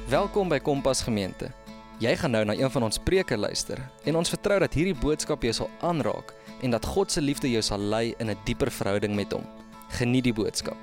Welkom by Kompas Gemeente. Jy gaan nou na een van ons preke luister en ons vertrou dat hierdie boodskap jou sal aanraak en dat God se liefde jou sal lei in 'n dieper verhouding met hom. Geniet die boodskap.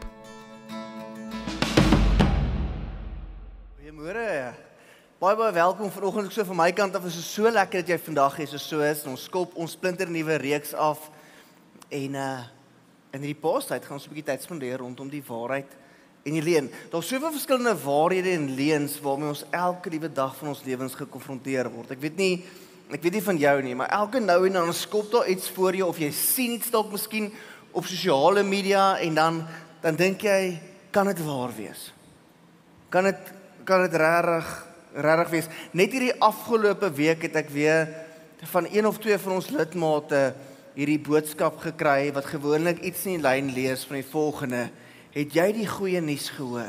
Goeiemôre. Baie welkom vanoggend ook so van my kant af. Is so lekker dat jy vandag hier so is. Ons skop ons splinter nuwe reeks af en in hierdie paastyd gaan ons 'n bietjie tyd spandeer rondom die waarheid en die leuen. Daar's soveel verskillende waarhede en leuns waarmee ons elke liewe dag van ons lewens gekonfronteer word. Ek weet nie van jou nie, maar elke nou en dan skop daar iets voor jou of jy sien iets dalk miskien op sosiale media en dan dink jy, kan dit waar wees? Kan dit regtig wees? Net hierdie afgelope week het ek weer van een of twee van ons lidmate hierdie boodskap gekry wat gewoonlik iets in die lyn lees van die volgende: het jy die goeie nuus gehoor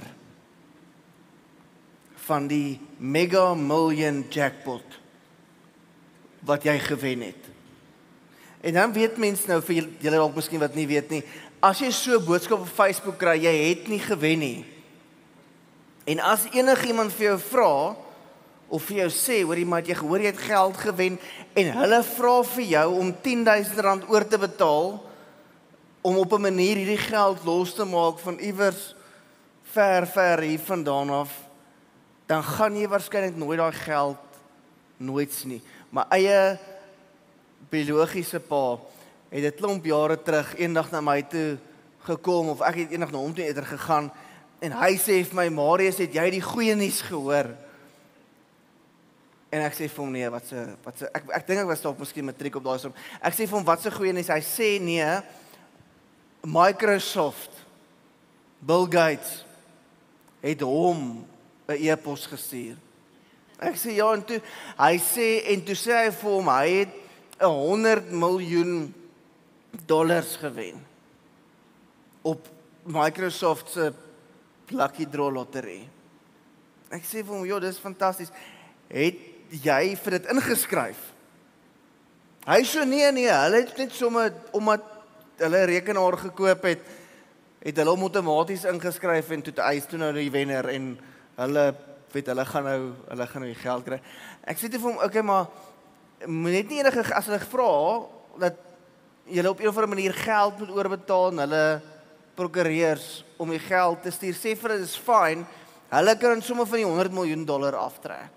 van die mega million jackpot wat jy gewen het? En dan weet mense nou, vir julle dalk miskien wat nie weet nie, as jy so 'n boodskap op Facebook kry, jy het nie gewen nie. En as enigiemand vir jou vra of vir jou sê, hoorie maar, jy gehoor jy het geld gewen en hulle vra vir jou om R10,000 oor te betaal om op 'n manier hierdie geld los te maak van iewers ver hier vandaan af, dan gaan jy waarskynlik nooit daai geld nooit sien nie. My eie biologiese pa het 'n klomp jare terug eendag na my toe gekom, of ek het eendag na hom toe eerder gegaan, en hy sê vir my, Marius, het jy die goeie nuus gehoor? En ek sê vir hom, nee, ek dink ek was dalk miskien matriek op daai som. Ek sê vir hom, wat se goeie nuus? Hy sê, nee, Microsoft, Bill Gates, het hom 'n e-pos gestuur. Ek sê, ja, en toe sê hy vir hom, hy het $100 miljoen gewen op Microsoft se Lucky Draw lottery. Ek sê vir hom, ja, dis fantasties. Het jy vir dit ingeskryf? Hy sê, nee, hulle het net sommer, omdat hulle rekenaar gekoop het hulle hom outomaties ingeskryf en toe eis toe nou die wenner en hulle gaan nou die geld kry. Ek sê toe vir hom, okay, maar net nie enige, as hulle vra dat julle op 'n of ander manier geld moet oorbetaal en hulle prokureurs om die geld te stuur, sê vir hulle, is fine, hulle kan sommer van die $100 miljoen aftrek.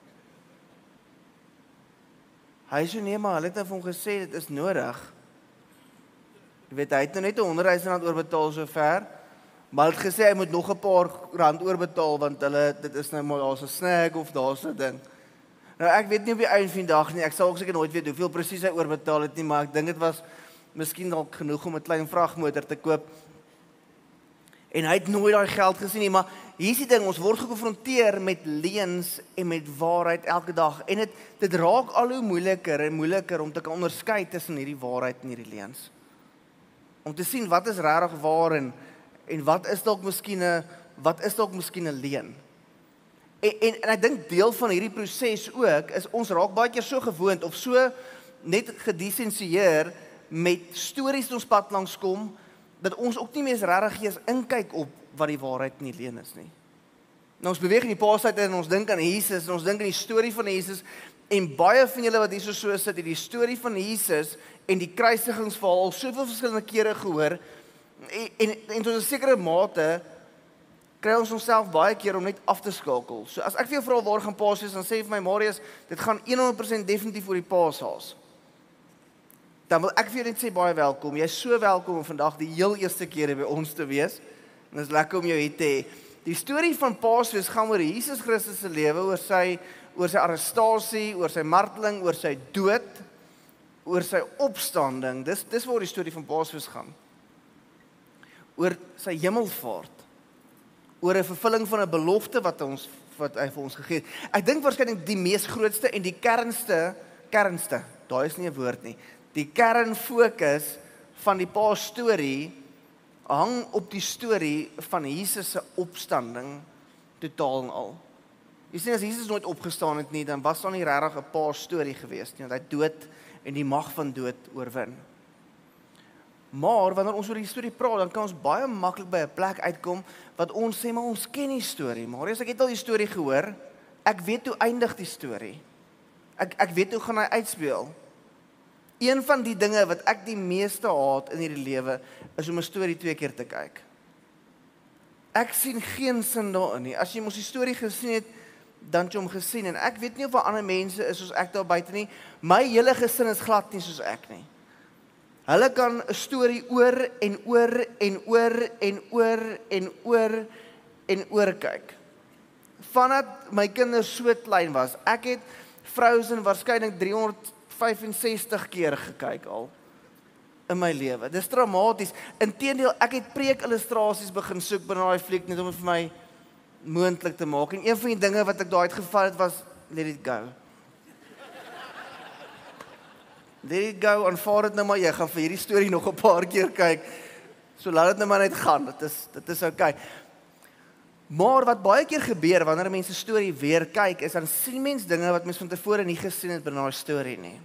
Hy sê, nee, maar hulle het vir hom gesê, dit is nodig. Jy weet, hy het nou net R100,000 oorbetaal sover, maar hy het gesê, hy moet nog 'n paar rand oorbetaal, want dit is nou maar, daar's 'n snack of daar's 'n ding. Nou, ek weet nie op die einde van die dag nie, ek sal ook seker nooit weet hoeveel presies hy oorbetaal het nie, maar ek dink dit was miskien dalk genoeg om 'n klein vragmotor te koop. En hy het nooit daai geld gesien nie, maar hier is die ding, ons word gekonfronteer met leuns en met waarheid elke dag, en dit raak al hoe moeiliker en moeiliker om te kan onderskei tussen hierdie waarheid en hierdie leuns. Om te sien wat is regtig waar en wat is dalk miskien 'n leuen. En ek dink deel van hierdie proses ook is ons raak baie keer so gewoond of so net gedissensieer met stories wat ons pad langs kom, dat ons ook nie meer regtig eens inkyk op wat die waarheid en die leuen is nie. Nou, ons beweeg in die paastyd en ons dink aan Jesus en ons dink aan die storie van Jesus, en baie van julle wat hier so sit, het die storie van Jesus en die kruisigingsverhaal al soveel verskillende kere gehoor, en tot 'n sekere mate kry ons onsself baie keer om net af te skakel. So as ek vir jou vra waar gaan Paas wees, dan sê vir my, Marius, dit gaan 100% definitief oor die Paashaas. Dan wil ek vir jou net sê, baie welkom. Jy is so welkom om vandag die heel eerste keer by ons te wees. En dit is lekker om jou hier te hê. Die storie van Paasfees gaan oor Jesus Christus se lewe, oor sy arrestasie, oor sy marteling, oor sy dood, oor sy opstanding. Dis waar die storie van Paasfees gaan. Oor sy hemelvaart. Oor 'n vervulling van 'n belofte wat hy vir ons gegee het. Ek dink waarskynlik die mees grootste en die kernste, daai is nie 'n woord nie. Die kernfokus van die Paas storie hang op die storie van Jesus se opstanding totaal en al. Jy sien, as Jesus nooit opgestaan het nie, dan was daar nie regtig 'n Paas storie gewees nie, want hy het dood en die mag van dood oorwin. Maar wanneer ons oor die storie praat, dan kan ons baie maklik by 'n plek uitkom wat ons sê, maar ons ken die storie. Maar as ek het al die storie gehoor, ek weet hoe eindig die storie. Ek weet hoe gaan hy uitspeel. Een van die dinge wat ek die meeste haat in hierdie lewe, is om 'n storie 2 keer te kyk. Ek sien geen sin daarin nie. As jy mos die storie gesien het, dan het jy hom gesien. En ek weet nie of daar ander mense is soos ek daar buite nie. My hele gesin is glad nie soos ek nie. Hulle kan 'n storie oor en oor en oor en oor en oor en oor kyk. Vandat my kinders so klein was, ek het Frozen waarskynlik 365 keer gekyk al in my lewe. Dis dramaties. Inteendeel, ek het preek-illustrasies begin soek binne daai fliek net om dit vir my moontlik te maak. En een van die dinge wat ek daai uitgeval het was let it go. Let it go, aanvaar dit nou maar, jy gaan vir hierdie storie nog 'n paar keer kyk. So laat dit nou maar net gaan. Dit is okay. Maar wat baie keer gebeur wanneer mense 'n storie weer kyk, is dan sien mens dinge wat mens van tevore nie gesien het binne daai storie nie.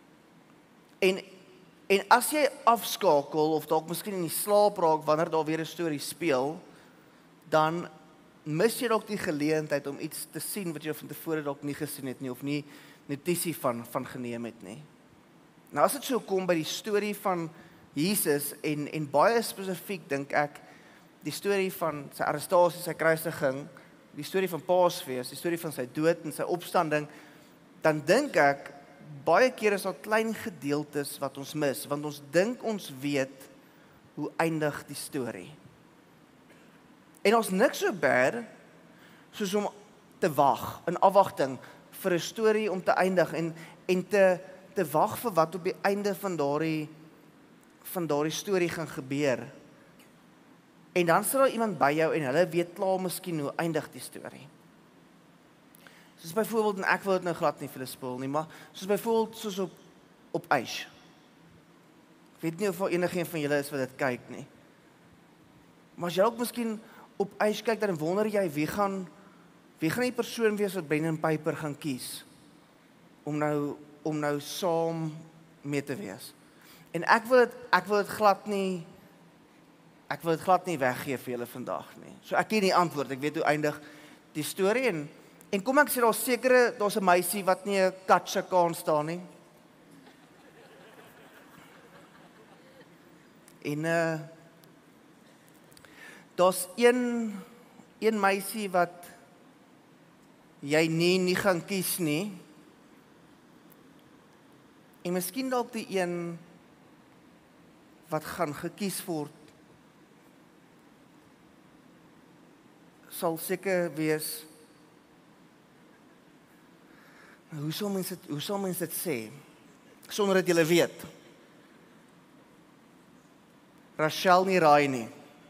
En as jy afskakel of dalk miskien in die slaap raak wanneer daar weer 'n storie speel, dan mis jy dalk die geleentheid om iets te sien wat jy van tevore dalk nie gesien het nie of nie notisie van geneem het nie. Nou as dit so kom by die storie van Jesus en baie spesifiek dink ek die storie van sy arrestasie, sy kruisiging, die storie van Paasfees, die storie van sy dood en sy opstanding, dan dink ek baie keer is daar klein gedeeltes wat ons mis, want ons dink ons weet hoe eindig die storie. En ons niks so bad soos om te wag, in afwagting vir 'n storie om te eindig en te wag vir wat op die einde van daardie storie gaan gebeur. En dan sit daar iemand by jou en hulle weet klaar miskien hoe eindig die storie. Soos byvoorbeeld, en ek wil dit nou glad nie vir hulle spoil nie, maar soos byvoorbeeld soos op ys. Ek weet nie of daar enigeen van julle is wat dit kyk nie. Maar as jy ook miskien op ys kyk, dan wonder jy wie gaan die persoon wees wat Brendan Piper gaan kies om nou saam mee te wees. En ek wil dit glad nie weggee vir julle vandag nie. So ek ken die antwoord, ek weet hoe eindig die storie en kom ek sê daar's 'n meisie wat nie 'n katse kan staan nie. En daar's een meisie wat jy nie gaan kies nie. En miskien dalk die een wat gaan gekies word sal seker wees. Hoe sal mens dit sê sonder dat jy weet? Rachel nie raai nie.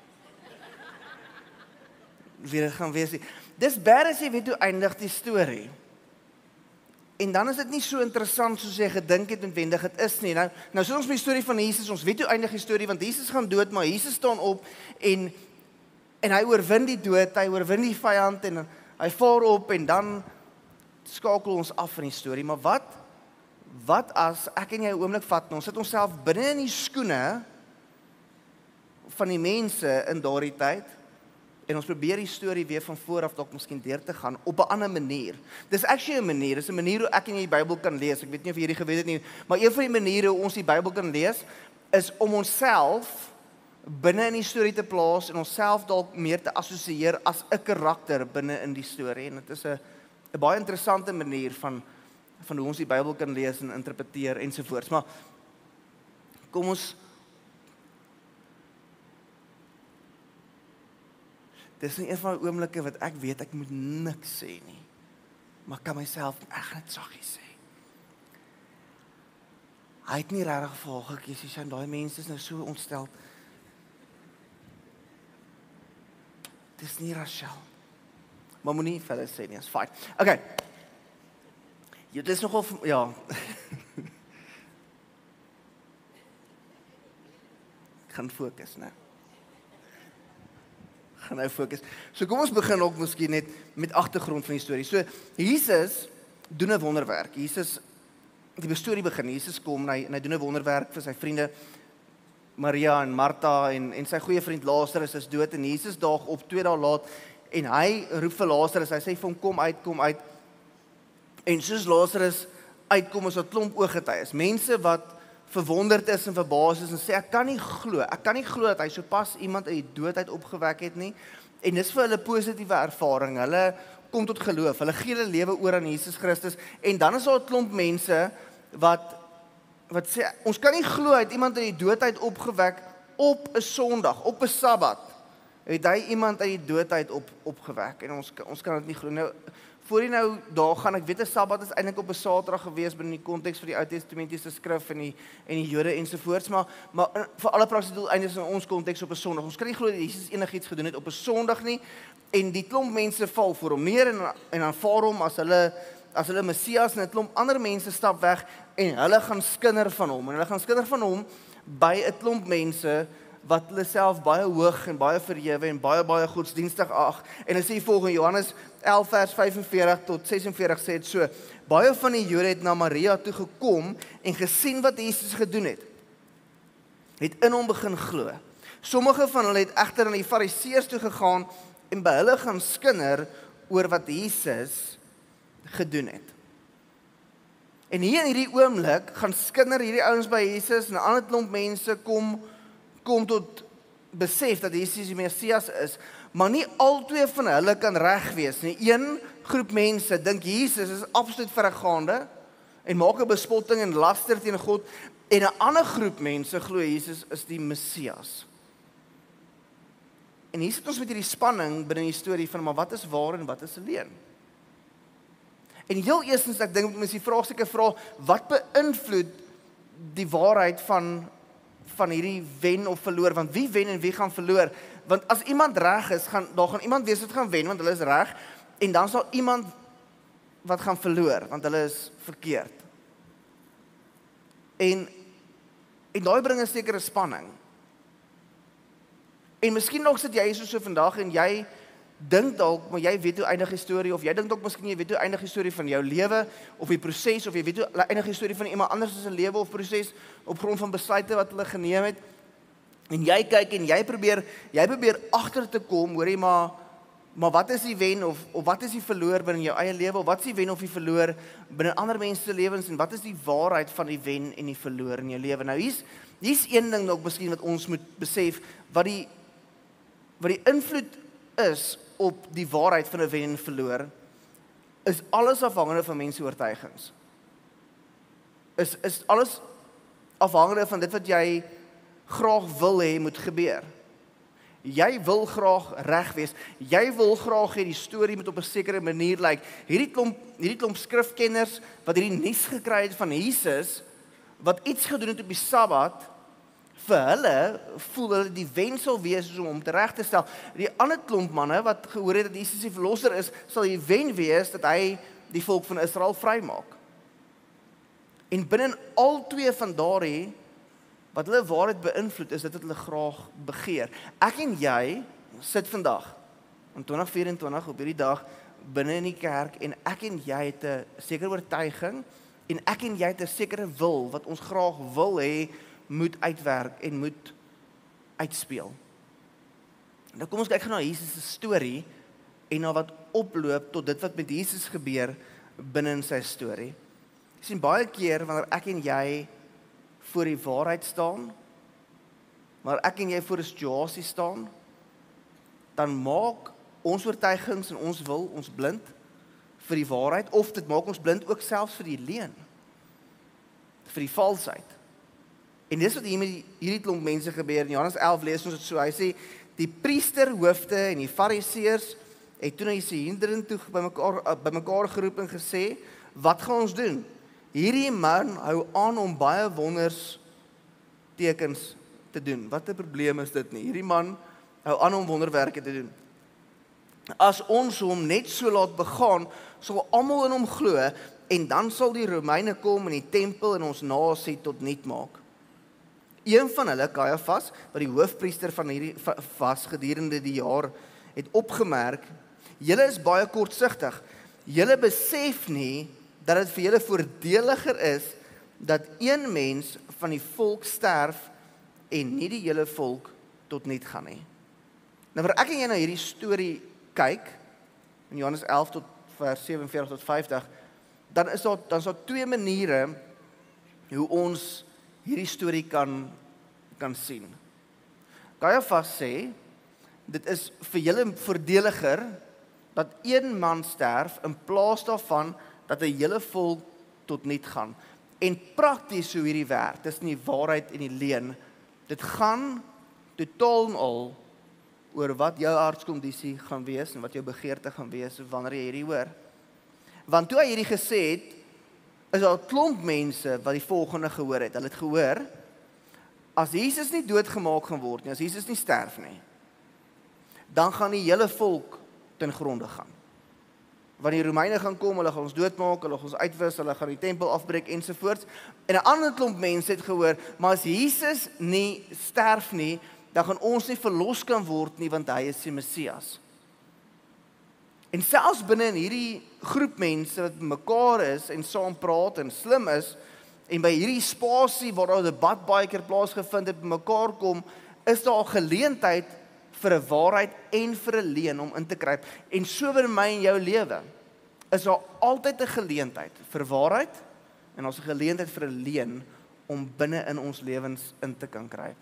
Wie dit gaan wees. Dis bad as jy weet hoe eindig die storie. En dan is dit nie so interessant soos jy gedink het noodwendig dit is nie. Nou so ons met die storie van Jesus, ons weet hoe eindig die storie, want Jesus gaan dood, maar Jesus staan op en hy oorwin die dood, hy oorwin die vyand en hy vaar op en dan skakel ons af van die storie. Maar wat as ek en jy 'n oomblik vat en ons sit onsself binne in die skoene van die mense in daardie tyd en ons probeer die storie weer van voor af dalk miskien deur te gaan op 'n ander manier. Dis actually 'n manier, dis 'n manier hoe ek en jy die Bybel kan lees. Ek weet nie of jy hierdie geweet het nie, maar een van die maniere hoe ons die Bybel kan lees is om onsself binne in die storie te plaas en onsself dalk meer te assosieer as 'n karakter binne in die storie. En dit is 'n baie interessante manier van hoe ons die Bybel kan lees en interpreteer ensovoorts. Maar kom ons dis nie een van die oomblikke wat ek weet ek moet niks sê nie. Maar kan myself echt net saggies sê. Hy het nie regtig vir haar gekies nie. Sy daai mense is nou so ontstel. Dis nie Rachel. Maar moenie vir hulle sê nie, is fine. Okay. Dit is nogal ja. Ek gaan fokus, né? Gaan nou fokus. So kom ons begin ook miskien net met agtergrond van die storie. So Jesus doen 'n wonderwerk. Die storie begin. Jesus kom en hy doen 'n wonderwerk vir sy vriende Maria en Martha en sy goeie vriend Lazarus is dood en Jesus daag op 2 dae laat en hy roep vir Lazarus. Hy sê vir hom kom uit En soos Lazarus uitkom is 'n klomp ooggetuies, mense wat verwonderd is en verbaas is en sê ek kan nie glo dat hy sopas iemand uit die dood uit opgewek het nie. En dis vir hulle positiewe ervaring. Hulle kom tot geloof. Hulle gee hulle lewe oor aan Jesus Christus en dan is daar 'n klomp mense wat sê ons kan nie glo hy het iemand uit die dood uit opgewek op 'n Sondag, op 'n Sabbat. Het hy iemand uit die dood uit opgewek en ons kan dit nie glo. Nou voor jy nou daar gaan, ek weet 'n Sabbat is eintlik op 'n Saterdag gewees binne die konteks vir die Ou Testamentiese skrif en die Jode ensovoorts, maar vir alle praktiese doeleindes in ons konteks op 'n Sondag. Ons kan nie glo dat Jesus enigiets gedoen het op 'n Sondag nie en die klomp mense val voor hom neer en aanvaar hom as hulle Messias en 'n klomp ander mense stap weg en hulle gaan skinder van hom. En hulle gaan skinder van hom by 'n klomp mense wat hulle self baie hoog en baie verhewe en baie godsdienstig ag. En hulle sê volgens Johannes 11 vers 45 tot 46 sê dit so: baie van die Jode het na Maria toe gekom en gesien wat Jesus gedoen het. Het in hom begin glo. Sommige van hulle het egter aan die Fariseërs toe gegaan en by hulle gaan skinder oor wat Jesus gedoen het. En hier in hierdie oomblik gaan skinder hierdie ouens by Jesus en 'n ander klomp mense kom tot besef dat Jesus die Messias is, maar nie albei van hulle kan reg wees nie. Een groep mense dink Jesus is absoluut verregaande en maak 'n bespotting en laster teen God, en 'n ander groep mense glo Jesus is die Messias. En hier sit ons met hierdie spanning binne die storie van maar wat is waar en wat is leuen? En heel eerstens, ek dink mens die vraagstukke vra, wat beïnvloed die waarheid van hierdie wen of verloor? Want wie wen en wie gaan verloor? Want as iemand reg is, daar gaan iemand wees wat gaan wen, want hulle is reg, en dan sal iemand wat gaan verloor, want hulle is verkeerd. En daai bring 'n sekere spanning. En miskien nog sit jy so vandag en jy dink dalk, maar jy weet hoe eindig die storie, of jy dink dalk miskien jy weet hoe eindig die storie van jou lewe, of die proses, of jy weet hoe eindig die storie van iemand anders se lewe of proses, op grond van besluite wat hulle geneem het. En jy kyk en jy probeer agter te kom, hoorie, maar wat is die wen of wat is die verloor binne jou eie lewe, of wat is die wen of die verloor binne ander mense se lewens, en wat is die waarheid van die wen en die verloor in jou lewe? Nou hier's een ding dalk miskien wat ons moet besef, wat die invloed is op die waarheid van 'n wen en verloor, is alles afhangende van mense oortuigings. Is alles afhangende van dit wat jy graag wil hê moet gebeur. Jy wil graag reg wees. Jy wil graag hê die storie moet op 'n sekere manier lyk. Hierdie klomp skrifkenners wat hierdie nuus gekry het van Jesus wat iets gedoen het op die Sabbat, vir hulle voel hulle die wen sal wees om hom reg te stel. Die ander klomp manne wat gehoor het dat Jesus die verlosser is, sal die wen wees dat hy die volk van Israel vrymaak. En binne al twee van daardie wat hulle waarheid beïnvloed is dit wat hulle graag begeer. Ek en jy sit vandag in 2024 op hierdie dag binne in die kerk en ek en jy het 'n sekere oortuiging en ek en jy het 'n sekere wil wat ons graag wil hê moet uitwerk en moet uitspeel. Nou kom ons kyk na Jesus se storie en na wat oploop tot dit wat met Jesus gebeur binne in sy storie. Jy sien baie keer wanneer ek en jy voor die waarheid staan, maar ek en jy voor 'n situasie staan, dan maak ons oortuigings en ons wil ons blind vir die waarheid, of dit maak ons blind ook selfs vir die leuen, vir die valsheid. En dis wat hier met hierdie klomp mense gebeur. In Johannes 11 lees ons dit so, hy sê, die priesterhoofde en die fariseërs het toe na die Sanhedrin toe bymekaar geroep en gesê, wat gaan ons doen? Hierdie man hou aan om baie wonders tekens te doen. Wat 'n probleem is dit nie? Hierdie man hou aan om wonderwerke te doen. As ons hom net so laat begaan, sal almal in hom glo, en dan sal die Romeine kom en die tempel in ons nasie tot niet maak. Een van hulle, Kajafas, wat die hoofpriester van hierdie was gedurende die jaar, het opgemerk, julle is baie kortsigtig. Julle besef nie dat dit vir julle voordeliger is dat een mens van die volk sterf en nie die hele volk tot niet gaan nie. Nou waar ek en jy na hierdie storie kyk, in Johannes 11 tot vers 47 tot 50, dan is daar twee maniere hoe ons hierdie storie kan sien. Caiaphas sê, dit is vir julle voordeliger dat een man sterf in plaas daarvan dat 'n hele volk tot niet gaan. En prakties hoe hierdie werk, dis nie waarheid en die leuen. Dit gaan totaal en al oor wat jou hartskondisie gaan wees en wat jou begeerte gaan wees wanneer jy hierdie hoor. Want toe hy hierdie gesê het, is daar 'n klomp mense wat die volgende gehoor het. Hulle het gehoor, as Jesus nie doodgemaak gaan word nie, as Jesus nie sterf nie, dan gaan die hele volk ten gronde gaan. Wanneer die Romeine gaan kom, hulle gaan ons doodmaak, hulle gaan ons uitwis, hulle gaan die tempel afbreek ensovoorts. En 'n ander klomp mense het gehoor, maar as Jesus nie sterf nie, dan gaan ons nie verlos kan word nie, want hy is die Messias. En selfs binne in hierdie groep mense wat mekaar is en saam praat en slim is, en by hierdie spasie waar daar 'n debat baie keer plaasgevind het, mekaar kom, is daar 'n geleentheid vir 'n waarheid en vir 'n leuen om in te kruip. En so in my en jou lewe is daar altyd 'n geleentheid vir waarheid en ons 'n geleentheid vir 'n leuen om binne in ons lewens in te kan kruip.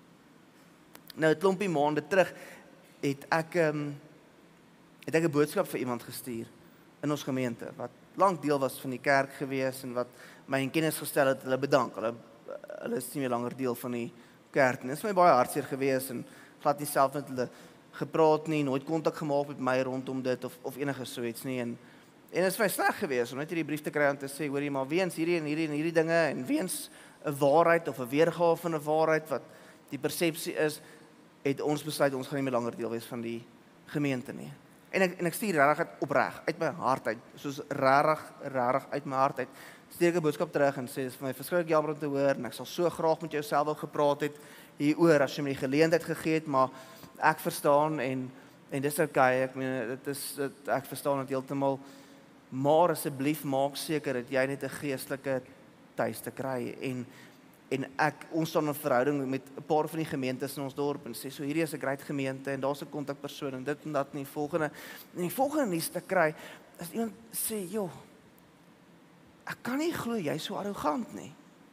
Nou 'n klompie maande terug het ek 'n boodskap vir iemand gestuur in ons gemeente wat lank deel was van die kerk gewees en wat my in kennis gestel het, hulle bedank. Hulle is nie meer langer deel van die kerk nie. Dit is my baie hartseer gewees en glad nie self met hulle gepraat nie, nooit kontak gemaak met my rondom dit of enige so iets nie. En dit is my sleg gewees om net hierdie brief te kry om te sê, hoorie, maar weens hierdie en hierdie dinge en weens 'n waarheid of 'n weergawe van 'n waarheid wat die persepsie is, het ons besluit ons gaan nie meer langer deel wees van die gemeente nie. En ek stuur regtig opreg uit my hart uit, soos regtig uit my hart uit. Stuur ek 'n boodskap terug en sê dis vir my verskriklik jammer om te hoor en ek sal so graag met jou self wil gepraat het hieroor as jy my die geleentheid gegee het, maar ek verstaan en dis okay. Ek meen ek verstaan dit heeltemal, maar asseblief maak seker dat jy net 'n geestelike tuiste kry en ons staan in 'n verhouding met 'n paar van die gemeentes in ons dorp en sê so hierdie is 'n great gemeente en daar's 'n kontakpersoon en dit en dat en die volgende nuus te kry is iemand sê, "Joh, ek kan nie glo jy is so arrogant nie."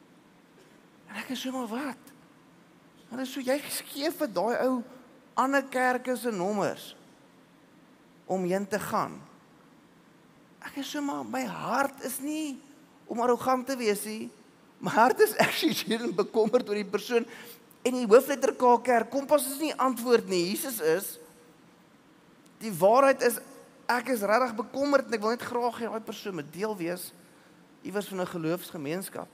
En ek is so, "Maar wat?" En dis so, jy gee vir daai ou ander kerke se nommers om heen te gaan. Ek is so, maar my hart is nie om arrogant te wees nie. My hart is actually hier bekommerd oor die persoon en die hoofletter K kerk. Kompas is nie antwoord nie. Jesus is. Die waarheid is, ek is regtig bekommerd en ek wil net graag hê daai persoon moet deel wees iewers van 'n geloofsgemeenskap.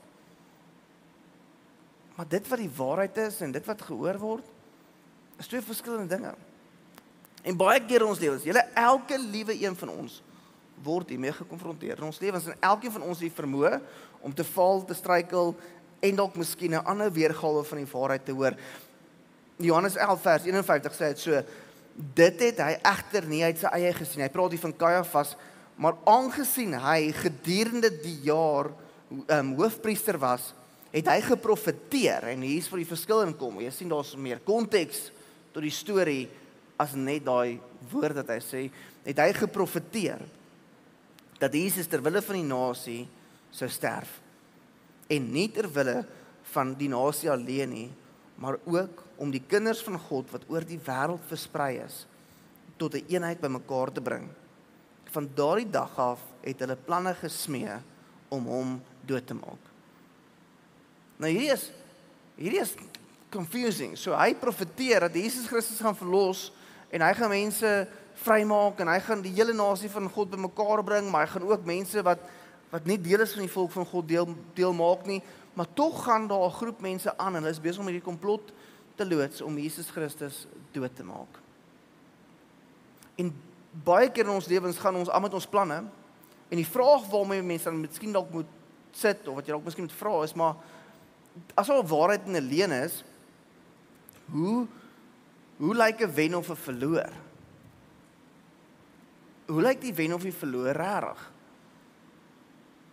Maar dit wat die waarheid is en dit wat gehoor word, is twee verskillende dinge. En baie keer in ons lewens, elke liewe een van ons word hiermee gekonfronteer in ons lewens en elkeen van ons het die vermoë om te val, te struikel en dalk miskien 'n ander weergawe van die waarheid te hoor. Johannes 11 vers 51 sê dit so: "Dit het hy egter nie uit sy eie gesien." Hy praat hier van Caiaphas, maar aangesien hy gedurende die jaar hoofpriester was, het hy geprofeteer en hier is waar die verskil in kom. Jy sien daar's meer konteks tot die storie as net daai woord dat hy sê, het hy geprofeteer dat Jesus ter wille van die nasie sou sterf. En nie ter wille van die nasie alleen nie, maar ook om die kinders van God wat oor die wêreld versprei is, tot 'n eenheid bymekaar te bring. Van daardie dag af het hulle planne gesmee om hom dood te maak. Nou hierdie is confusing. So hy profeteer dat Jesus Christus gaan verlos en hy gaan mense vrymaak en hy gaan die hele nasie van God bymekaar bring, maar hy gaan ook mense wat nie deel is van die volk van God deel maak nie, maar tog gaan daar 'n groep mense aan en hulle is besig om hierdie komplot te loods om Jesus Christus dood te maak. En baie keer in ons lewens gaan ons aan met ons planne en die vraag waarmee mense dan miskien dalk moet sit of wat jy dalk miskien moet vra is, maar as al waarheid en 'n leuen is, hoe lyk 'n wen of 'n verloor? Hoe lyk die wen of die verloor regtig?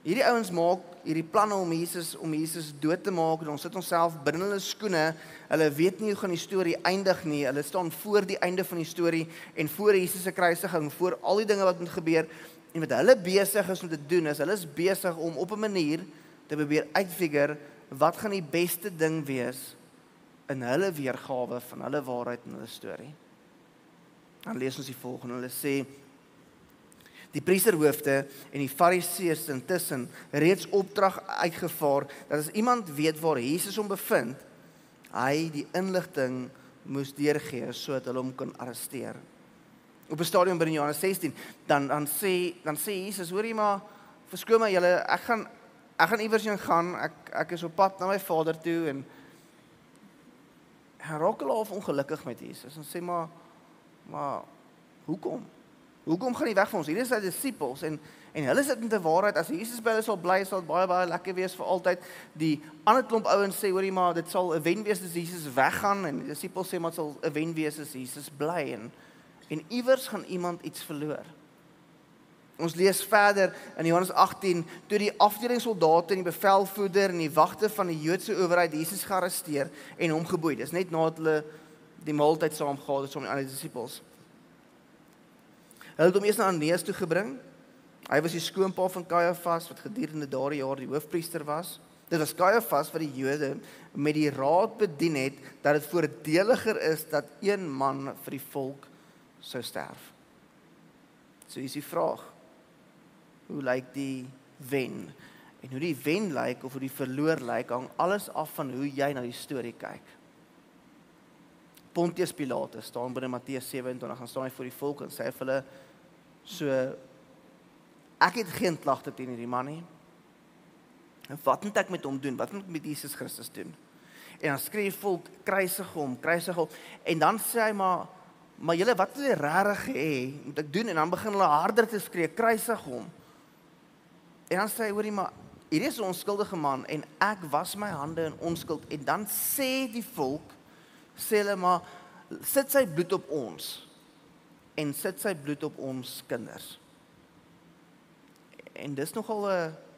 Hierdie ouens maak hierdie planne om Jesus dood te maak en ons sit onsself binne hulle skoene. Hulle weet nie hoe gaan die storie eindig nie. Hulle staan voor die einde van die storie en voor Jesus se kruisiging, voor al die dinge wat moet gebeur. En wat hulle besig is om te doen is, hulle is besig om op 'n manier te probeer uitfigure wat gaan die beste ding wees in hulle weergawe van hulle waarheid en hulle storie. Dan lees ons die volgende. Hulle sê die priesterhoofde en die fariseërs intussen reeds opdrag uitgevaar dat as iemand weet waar Jesus hom bevind, hy die inligting moes deurgee sodat hulle hom kan arresteer. Op 'n stadium binne Johannes 16, dan sê Jesus, hoor jy maar, verskoon my julle, ek gaan iewers heen gaan, ek is op pad na my Vader toe en hy raak half ongelukkig met Jesus en sê maar hoekom? Hoekom gaan hy weg van ons? Hierdie is sy disippels en hulle sit met die waarheid. As Jesus by hulle sal bly, sal dit baie lekker wees vir altyd. Die ander klomp ouens sê, hoorie maar, dit sal 'n wen wees as Jesus weggaan en die disippels sê maar dit sal 'n wen wees as Jesus bly en iewers gaan iemand iets verloor. Ons lees verder in Johannes 18, toe die afdelingssoldate en die bevelvoerder en die wagte van die Joodse owerheid Jesus gearresteer en hom geboei. Dis net nadat hulle die maaltyd saam gehad het saam met die ander disippels. Hulle het hom eers na Ananias toe gebring. Hy was die skoonpa van Kajafas wat gedurende daardie jaar die hoofpriester was. Dit was Kajafas wat die Jode met die raad bedien het dat dit voordeliger is dat een man vir die volk sou sterf. So is die vraag, hoe lyk die wen? En hoe die wen lyk of hoe die verloor lyk, hang alles af van hoe jy na die storie kyk. Pontius Pilatus staan binne Matteus 27, gaan staan hy voor die volk en sê vir hulle, so, ek het geen klagte teen hierdie man nie. En wat moet ek met hom doen? Wat moet ek met Jesus Christus doen? En dan skree die volk, kruisig hom, en dan sê hy maar julle, wat wil jy regtig hê, moet ek doen? En dan begin hulle harder te skree, kruisig hom. En dan sê hy, hoorie, maar hierdie is 'n onskuldige man, en ek was my hande in onskuld. En dan sê die volk, sê hulle maar, sit sy bloed op ons, en sit sy bloed op ons kinders. En dis nogal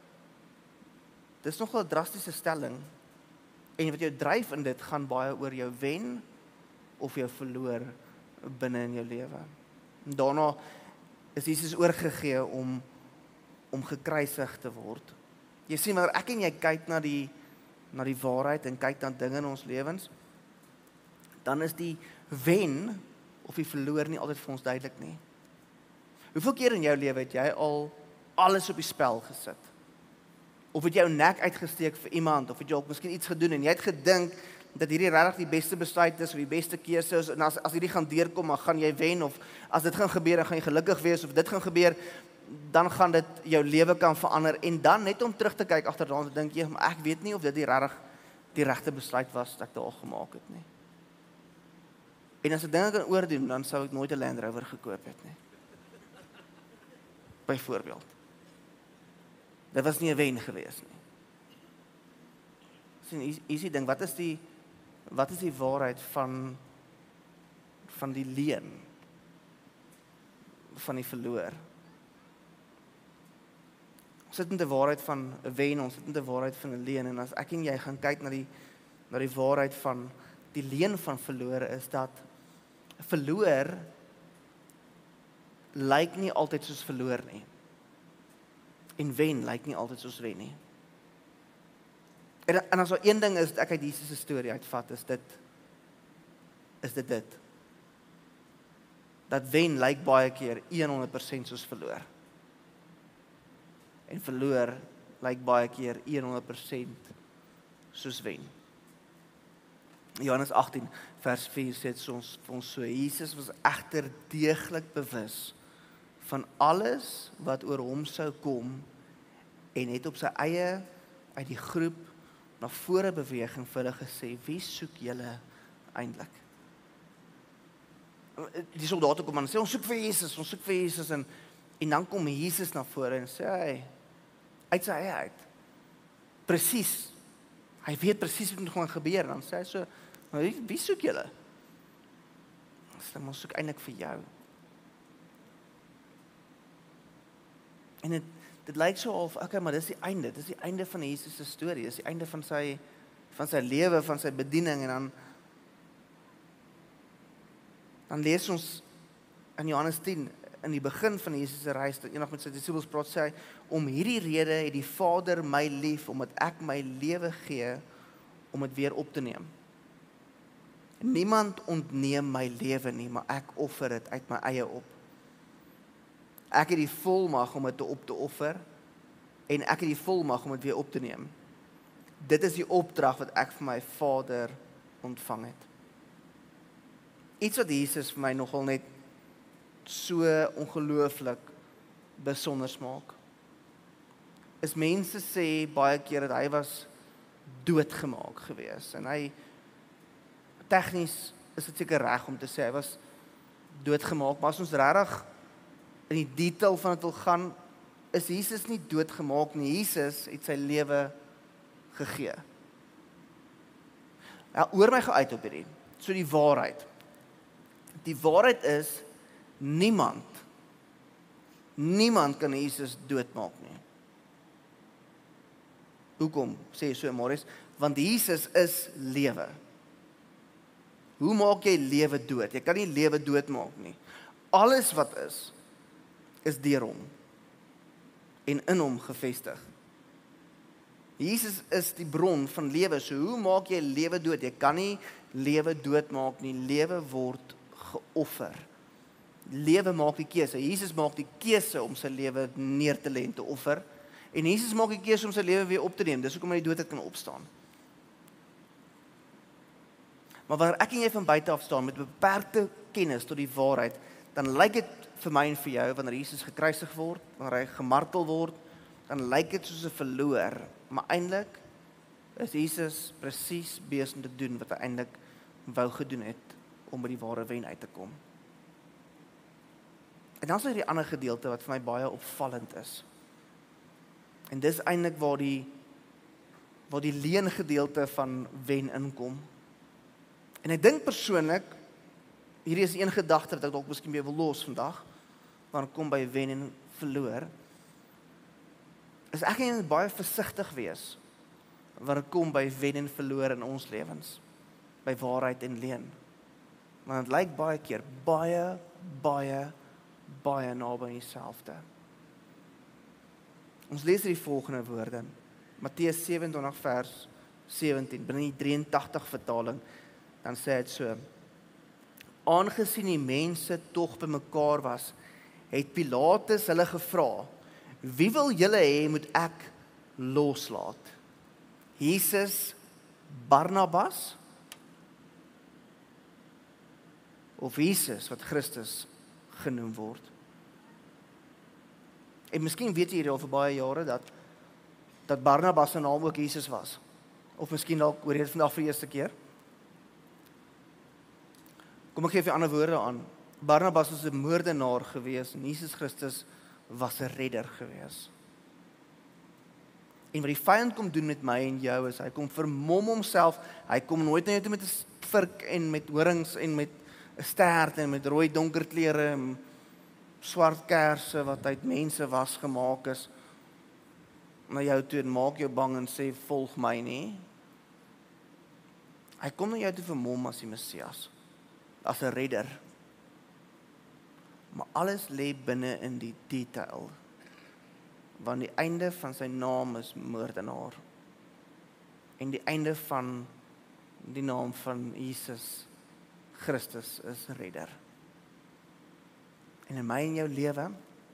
'n drastiese stelling, en wat jou dryf in dit, gaan baie oor jou wen, of jou verloor, binne in jou lewe. En daarna is Jesus oorgegee om gekruisig te word. Jy sien, maar ek en jy kyk na die waarheid en kyk na dinge in ons lewens, dan is die wen of die verloor nie altyd vir ons duidelik nie. Hoeveel keer in jou lewe het jy al alles op die spel gesit? Of het jy jou nek uitgesteek vir iemand, of het jy ook miskien iets gedoen en jy het gedink dat hierdie regtig die beste besluit is of die beste keuse is, en as hierdie gaan deurkom, dan gaan jy wen, of as dit gaan gebeur, dan gaan jy gelukkig wees, of dit gaan gebeur, dan gaan dit jou lewe kan verander, en dan net om terug te kyk agterdaan te dink jy, maar ek weet nie of dit die regte besluit was wat ek daar gemaak het nie. En as ek dinge kan oordoen, dan sou ek nooit 'n Land Rover gekoop het nie. Byvoorbeeld. Dit was nie 'n wen gewees nie. Sien, is die ding, wat is die waarheid van die leuen, van die verloor? Ons sit met die waarheid van 'n wen, ons sit met die waarheid van 'n leuen, en as ek en jy gaan kyk na die waarheid van die leuen van verloor, is dat verloor lyk nie altyd soos verloor nie. En wen lyk nie altyd soos wen nie. En as er een ding is, ek uit Jesus se storie uitvat, is dit. Dat wen lyk baie keer 100% soos verloor. En verloor lyk baie keer 100% soos wen. Johannes 18 vers 4 sê dit vir ons so, Jesus was egter deeglik bewus van alles wat oor hom sou kom, en het op sy eie uit die groep na vore beweging vir hulle gesê, wie soek julle eintlik? Die soldate kom aan en sê, ons soek vir Jesus, en dan kom Jesus na vore en sê, hy, uit sy eie uit, presies, hy weet presies wat gaan gebeur, dan sê hy so, maar wie soek julle? Ons soek eintlik vir jou. En dit lyk so half, okay, maar dis die einde. Dis die einde van Jesus se storie. Dis die einde van sy lewe, van sy bediening. En dan lees ons in Johannes 10, in die begin van Jesus se reis, dat eendag met sy disippels praat, sê hy, om hierdie rede het die Vader my lief, omdat ek my lewe gee, om dit weer op te neem. Niemand ontneem my lewe nie, maar ek offer dit uit my eie op. Ek het die volmag om dit op te offer, en ek het die volmag om dit weer op te neem. Dit is die opdrag wat ek van my Vader ontvang het. Iets wat Jesus vir my nogal net so ongelooflik besonder maak, is mense sê baie keer dat hy was doodgemaak gewees, en hy, tegnies is dit seker reg om te sê, hy was doodgemaak, maar as ons regtig in die detail van dit wil gaan, is Jesus nie doodgemaak nie, Jesus het sy lewe gegee. Ja, oor my geuit op hierdie, so die waarheid. Die waarheid is, niemand kan Jesus doodmaak nie. Hoekom, sê so Morris? Want Jesus is lewe. Hoe maak jy lewe dood? Jy kan nie lewe doodmaak nie. Alles wat is deur hom en in hom gevestig. Jesus is die bron van lewe, so hoe maak jy lewe dood? Jy kan nie lewe doodmaak nie, lewe word geoffer. Lewe maak die keuse. Jesus maak die keuse om sy lewe neer te lê en te offer. En Jesus maak die keuse om sy lewe weer op te neem. Dis hoekom hy die dood kan opstaan. Maar wanneer ek en jy van buite af staan met beperkte kennis tot die waarheid, dan lyk dit vir my en vir jou, wanneer Jesus gekruisig word, wanneer hy gemartel word, dan lyk dit soos 'n verloor. Maar eintlik is Jesus presies besig om te doen wat hy eintlik wou gedoen het om by die ware wen uit te kom. En dan is daar die ander gedeelte wat vir my baie opvallend is. En dis eintlik waar die leen gedeelte van wen inkom. En ek dink persoonlik, hierdie is een gedagte wat ek dalk miskien weer wil los vandag, wanneer ek kom by wen en verloor, is ek moet baie versigtig wees, wanneer ek kom by wen en verloor in ons lewens, by waarheid en leuen. Want het lyk baie keer, baie naby dieselfde. Ons lees die volgende woorde, Matteus 27 vers 17, binne die 83 vertaling, dan sê dit so, aangesien die mense tog bymekaar was, het Pilatus hulle gevra, wie wil julle hê moet ek loslaat? Jesus Barnabas? Of Jesus wat Christus genoem word? En miskien weet jy hier al vir baie jare dat Barnabas se naam ook Jesus was. Of miskien dalk hoor jy dit vandag vir die eerste keer. Kom ek gee vir ander woorde aan. Barnabas was 'n moordenaar gewees en Jesus Christus was 'n redder gewees. En wat die vyand kom doen met my en jou is, hy kom vermom homself, hy kom nooit na jou toe met 'n vurk en met horings en met 'n stert en met rooi donker klere en swart kersse wat uit mense was gemaak is, na jou toe en maak jou bang en sê, volg my nie. Hy kom na jou toe vermom as die Messias, as 'n redder. Maar alles lê binne in die detail, want die einde van sy naam is moordenaar. En die einde van die naam van Jesus Christus is redder. En in my en jou lewe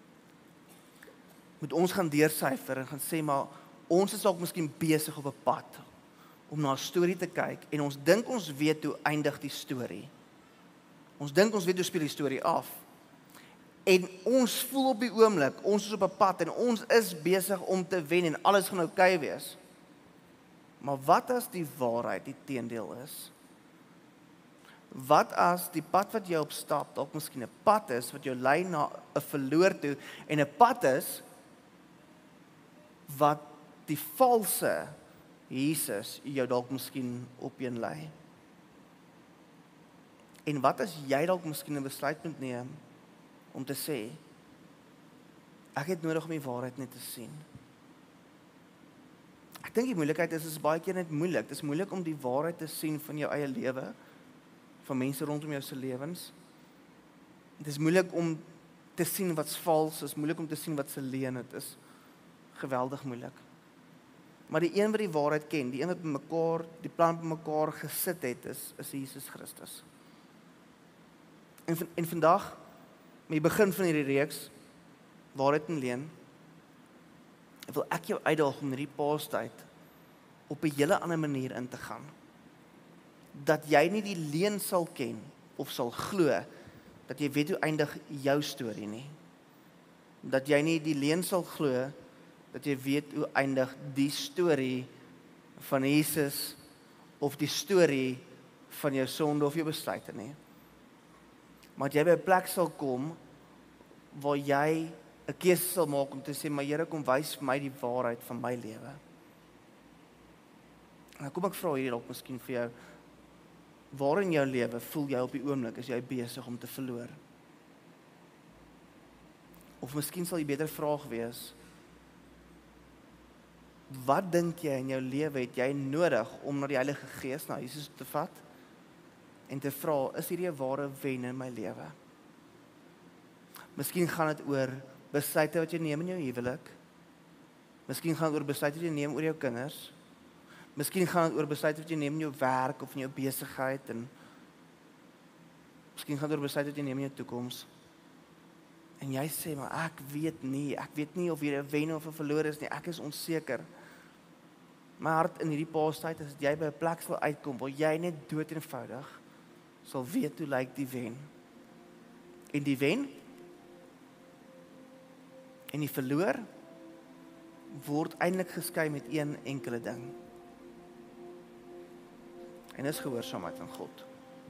moet ons gaan deursyfer en gaan sê, maar ons is dalk miskien besig op 'n pad om na 'n storie te kyk en ons dink ons weet hoe eindig die storie. Ons dink ons weet hoe speel die storie af. En ons voel op die oomblik, ons is op 'n pad en ons is besig om te wen en alles gaan oukei wees. Maar wat as die waarheid die teendeel is? Wat as die pad wat jy opstap, dalk miskien 'n pad is wat jou lei na 'n verloor toe en 'n pad is wat die valse Jesus jou dalk miskien opeen lei? En wat as jy dalk miskien 'n besluit moet neem om te sê, Ek het nodig om die waarheid net te sien. Ek dink die moeilikheid is baie keer net moeilik. Dit is moeilik om die waarheid te sien van jou eie lewe, van mense rondom jou se lewens. Dit is moeilik om te sien wat's vals, dit is moeilik om te sien wat se leuen, dit is geweldig moeilik. Maar die een wat die waarheid ken, die een wat mekaar, die plan by mekaar gesit het, is Jesus Christus. En vandag, met die begin van hierdie reeks, waarheid en leuen, wil ek jou uitdaag om hierdie Paastyd op 'n hele ander manier in te gaan. Dat jy nie die leuen sal ken, of sal glo, dat jy weet hoe eindig jou storie nie. Dat jy nie die leuen sal glo, dat jy weet hoe eindig die storie van Jesus, of die storie van jou sonde of jou besluite nie. Maar dat jy by 'n plek sal kom, waar jy 'n keuse sal maak om te sê, maar Here, kom wys vir my die waarheid van my lewe. Nou kom ek vra hierdie dalk miskien vir jou, waar in jou lewe voel jy op die oomblik, is jy besig om te verloor? Of miskien sal die beter vraag wees, wat dink jy in jou lewe het jy nodig om na die Heilige Gees, na Jesus te vat, en te vra, is hierdie 'n ware wen in my lewe? Miskien gaan dit oor besluite wat jy neem in jou huwelik. Miskien gaan dit oor besluite wat jy neem oor jou kinders. Miskien gaan dit oor besluite wat jy neem in jou werk of in jou besigheid, en miskien gaan dit oor besluite wat jy neem in jou toekoms. En jy sê, maar ek weet nie of hier 'n wen of 'n verloor is nie, ek is onseker. My hart in hierdie Paastyd is dat jy by 'n plek sal uitkom, waar jy net dood eenvoudig sal weet hoe lyk die wen. En die wen en die verloor word eintlik geskei met een enkele ding. En dis gehoorsaamheid aan God.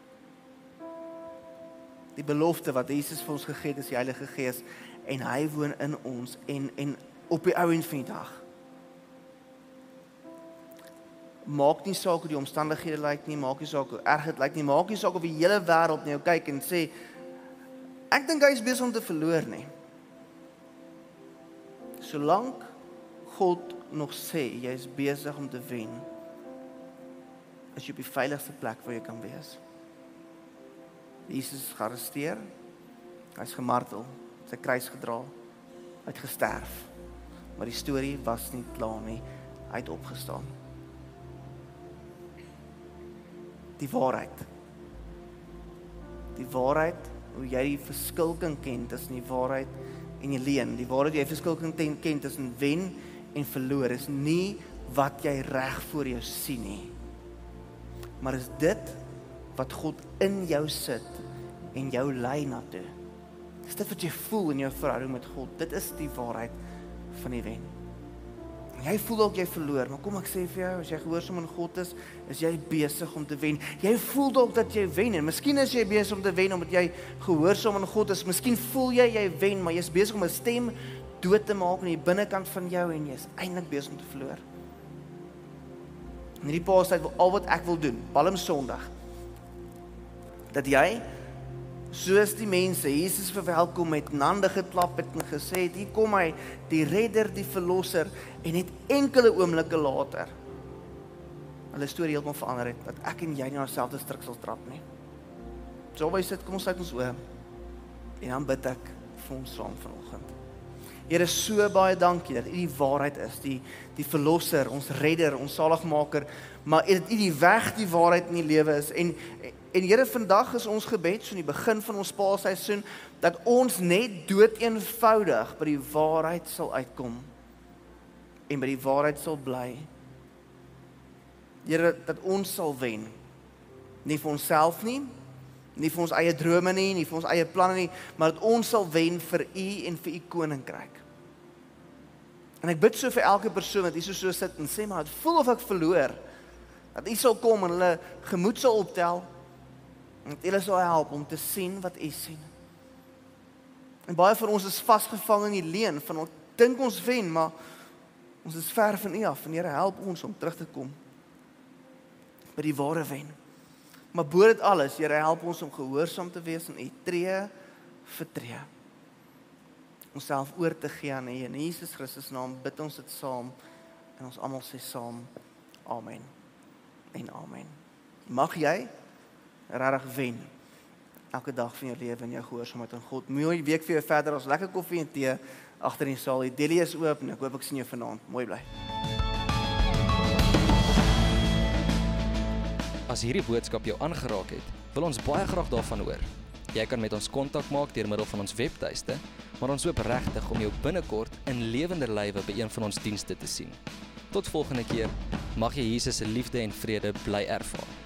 Die belofte wat Jesus vir ons gegee het, is die Heilige Gees, en hy woon in ons, en op die ou end van die dag. Maak nie saak hoe die omstandighede lyk nie, maak nie saak hoe erg dit lyk nie, maak nie saak of die hele wêreld na jou kyk en sê, ek dink hy is besig om te verloor nie. Solank God nog sê, jy is besig om te wen, is jy op die veiligste plek waar jy kan wees. Jesus is gearresteer, hy is gemartel, sy kruis gedra, hy het gesterf. Maar die storie was nie klaar nie, hy het opgestaan. Die waarheid. Die waarheid, hoe jy die verskil kan ken tussen die waarheid en die leuen. Die waarheid jy verskil kan ken tussen wen en verloor, is nie wat jy reg voor jou sien nie. Maar is dit wat God in jou sit en jou lei na toe. Dis dit wat jy voel in jou verhouding met God. Dit is die waarheid van die wen. Jy voel dalk jy verloor, maar kom ek sê vir jou, as jy gehoorsaam aan God is jy besig om te wen. Jy voel dalk dat jy wen, en miskien is jy besig om te wen omdat jy gehoorsaam aan God is. Miskien voel jy wen, maar jy is besig om 'n stem dood te maak aan die binnekant van jou, en jy is eintlik besig om te verloor. In hierdie Paastyd al wat ek wil doen, Palm Sondag, dat jy, soos die mense Jesus verwelkom het, hande geklap het en gesê het, hier kom hy, die redder, die verlosser, en net enkele oomblikke later, hulle storie heeltemal verander het, dat ek en jy nie na dieselfde struik sal trap nie. So waar jy sit, kom ons sluit ons oë, en dan bid ek vir ons saam vanoggend. Here, so baie dankie dat U die waarheid is, die verlosser, ons redder, ons saligmaker, maar dat U die weg, die waarheid in die lewe is. En Here, vandag is ons gebed, so in die begin van ons Paasseisoen, dat ons net dood eenvoudig by die waarheid sal uitkom, en by die waarheid sal bly. Here, dat ons sal wen, nie vir onsself nie vir ons eie drome nie vir ons eie planne nie, maar dat ons sal wen vir U en vir U koninkryk. En ek bid so vir elke persoon wat hier so sit en sê, maar het voel of ek verloor, dat U sal kom en hulle gemoed sal optel, en dat hulle sal help om te sien wat U sien. En baie van ons is vasgevang in die leuen van ons dink ons wen, maar ons is ver van U af, en Here, help ons om terug te kom by die ware wen. Maar bo dit alles, Here, help ons om gehoorsaam te wees aan U tree vir tree. onsself oor te gee aan U. In Jesus Christus naam bid ons dit saam en ons almal sê saam amen en amen. Mag jy regtig wen elke dag van jou lewe in jou gehoorsaamheid aan God. Mooi week vir jou verder. Ons lekker koffie en tee agter in die saal. Die deli is oop en ek hoop ek sien jou vanaand. Mooi bly. As hierdie boodskap jou aangeraak het, wil ons baie graag daarvan hoor. Jy kan met ons kontak maak deur middel van ons webtuiste, maar ons hoop regtig om jou binnekort in lewende lywe by een van ons dienste te sien. Tot volgende keer, mag jy Jesus se liefde en vrede bly ervaar.